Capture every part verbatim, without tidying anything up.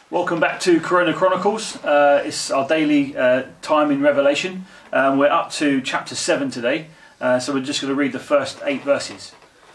Welcome back to Corona Chronicles. Uh, it's our daily uh, time in Revelation. Um, we're up to chapter seven today, uh, so we're just going to read the first eight verses.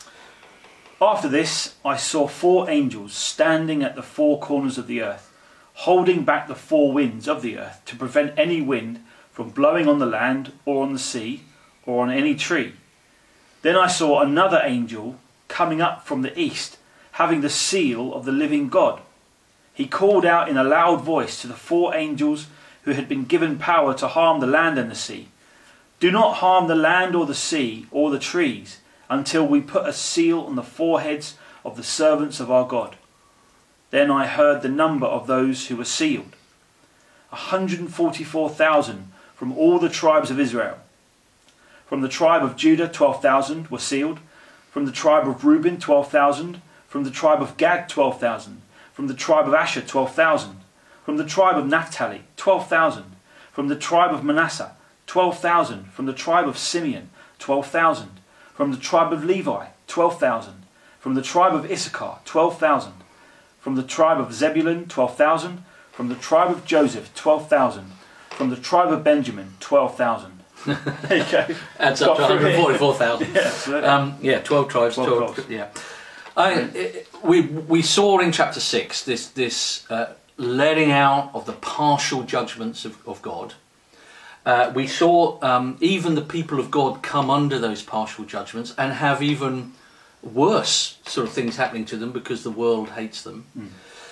After this, I saw four angels standing at the four corners of the earth, holding back the four winds of the earth to prevent any wind from blowing on the land or on the sea or on any tree. Then I saw another angel coming up from the east, having the seal of the living God. He called out in a loud voice to the four angels who had been given power to harm the land and the sea. Do not harm the land or the sea or the trees until we put a seal on the foreheads of the servants of our God. Then I heard the number of those who were sealed. one hundred forty-four thousand from all the tribes of Israel. From the tribe of Judah, twelve thousand were sealed. From the tribe of Reuben, twelve thousand. From the tribe of Gad, twelve thousand. From the tribe of Asher, twelve thousand. From the tribe of Naphtali, twelve thousand. From the tribe of Manasseh, twelve thousand. From the tribe of Simeon, twelve thousand. From the tribe of Levi, twelve thousand. From the tribe of Issachar, twelve thousand. From the tribe of Zebulun, twelve thousand. From the tribe of Joseph, twelve thousand. From the tribe of Benjamin, twelve thousand. There you go. Adds up to one hundred forty-four thousand. Yeah, um, yeah, twelve tribes. twelve twelve, tribes. Yeah. I, it, we we saw in chapter six this this uh, letting out of the partial judgments of, of God. Uh, we saw um, even the people of God come under those partial judgments and have even worse sort of things happening to them because the world hates them. Mm.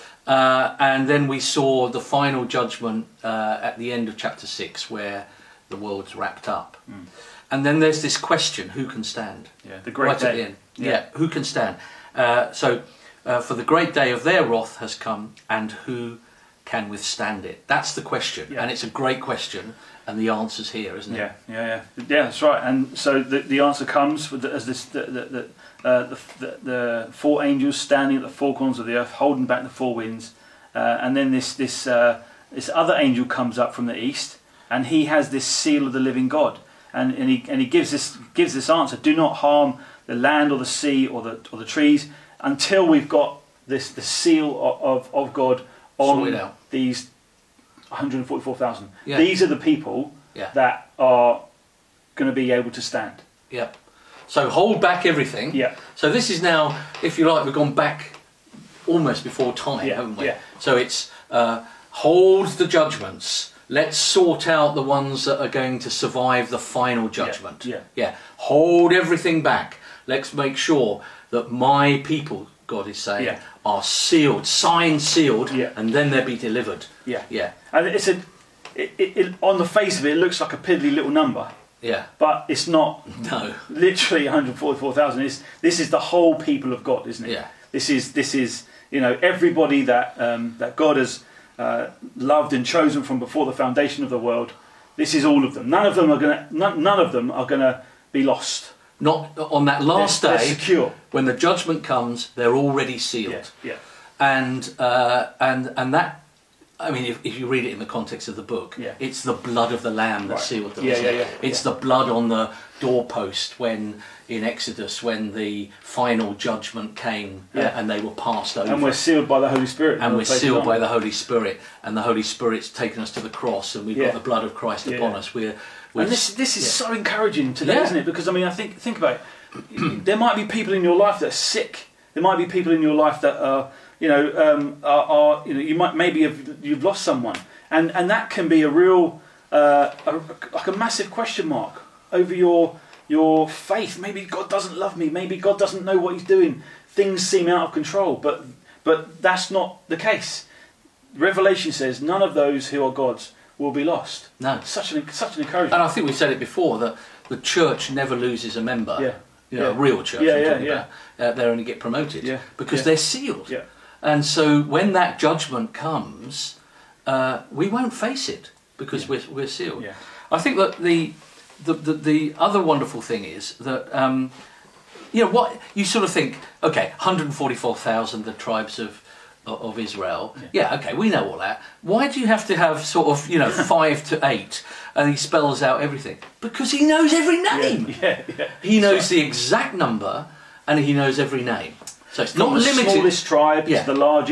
Uh, and then we saw the final judgment uh, at the end of chapter six where the world's wrapped up. Mm. And then there's this question, who can stand? Yeah, the great right day. At the end. Yeah. yeah, who can stand? Uh, so, uh, for the great day of their wrath has come, and who can withstand it? That's the question, yeah. And it's a great question, and the answer's here, isn't it? Yeah, yeah, yeah, yeah. That's right. And so the the answer comes with the, as this the the the, uh, the the the four angels standing at the four corners of the earth, holding back the four winds, uh, and then this this uh, this other angel comes up from the east, and he has this seal of the living God, and and he and he gives this gives this answer: do not harm the land or the sea or the or the trees until we've got this the seal of of, of God on these one hundred forty-four thousand. Yeah. These are the people yeah. that are going to be able to stand. Yeah. So hold back everything. Yeah. So this is now, if you like, we've gone back almost before time, yeah. haven't we? Yeah. So it's uh, hold the judgments. Let's sort out the ones that are going to survive the final judgment. Yeah. Yeah. yeah. Hold everything back. Let's make sure that my people, God is saying, yeah. are sealed, signed, sealed, yeah. and then they'll be delivered. Yeah. Yeah. And it's a, it, it, it, on the face of it, it looks like a piddly little number. Yeah. But it's not. No. Literally one hundred forty-four thousand. Is this is the whole people of God, isn't it? Yeah. This is this is you know everybody that um, that God has uh, loved and chosen from before the foundation of the world. This is all of them. None of them are gonna. None, none of them are gonna be lost. Not on that last they're, day, they're secure. When the judgment comes, they're already sealed. Yeah, yeah. And uh, and and that, I mean, if, if you read it in the context of the book, yeah. it's the blood of the Lamb that right. sealed them. Yeah, isn't yeah, it? yeah. It's yeah. the blood on the doorpost when in Exodus when the final judgment came yeah. uh, and they were passed over. And we're sealed by the Holy Spirit. And we're sealed by the Holy Spirit, and the Holy Spirit's taken us to the cross, and we've yeah. got the blood of Christ yeah. upon us. We're, we're and this this is yeah. so encouraging today, yeah. isn't it? Because I mean, I think think about it. There might be people in your life that are sick. There might be people in your life that are, you know, um, are, are you know, you might maybe have, you've lost someone, and and that can be a real, uh, a, like a massive question mark over your your faith. Maybe God doesn't love me. Maybe God doesn't know what He's doing. Things seem out of control, but but that's not the case. Revelation says none of those who are God's will be lost. No, such an such an encouragement. And I think we've said it before that the church never loses a member. Yeah. You know, yeah. a real church. Yeah, I'm yeah, talking yeah. about. Uh, they only get promoted yeah. because yeah. they're sealed. Yeah. And so when that judgment comes, uh, we won't face it because yeah. we're we're sealed. Yeah. I think that the the the, the other wonderful thing is that um, you know what you sort of think. Okay, one hundred forty-four thousand, the tribes of. of Israel. Yeah. yeah, okay, we know all that. Why do you have to have sort of, you know, five to eight and he spells out everything? Because he knows every name. Yeah, yeah. yeah. He knows so, the exact number and he knows every name. So it's from not the limited. smallest tribe yeah. to the largest,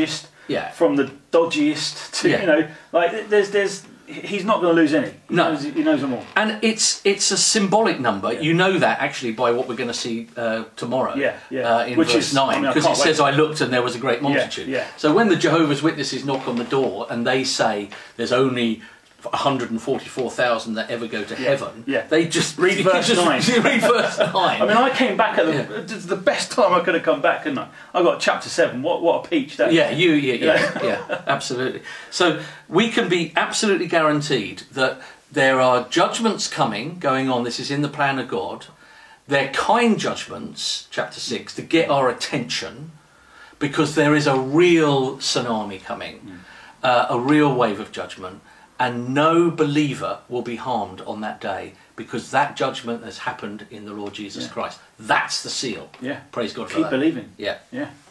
Yeah. from the dodgiest to Yeah. you know, like there's there's he's not going to lose any. He No. knows, he knows them all. And it's it's a symbolic number. Yeah. You know that actually by what we're going to see uh, tomorrow. Yeah, yeah. Uh, in Which verse is- I nine, mean, I because can't it says, wait. "I looked and there was a great multitude." yeah. So when the Jehovah's Witnesses knock on the door and they say there's only one hundred forty-four thousand that ever go to heaven, yeah. they just Read you verse just nine. read verse nine. I mean, I came back at the, Yeah. it's the best time I could have come back, couldn't I? I got chapter seven. What what a peach that Yeah, is. you, yeah, yeah, Yeah. yeah, absolutely. So we can be absolutely guaranteed that there are judgments coming, going on. This is in the plan of God. They're kind judgments, chapter six, to get our attention, because there is a real tsunami coming, Mm. uh, a real wave of judgment, and no believer will be harmed on that day, because that judgment has happened in the Lord Jesus Yeah. Christ. That's the seal. Yeah. Praise God for Keep that. believing. Yeah. Yeah.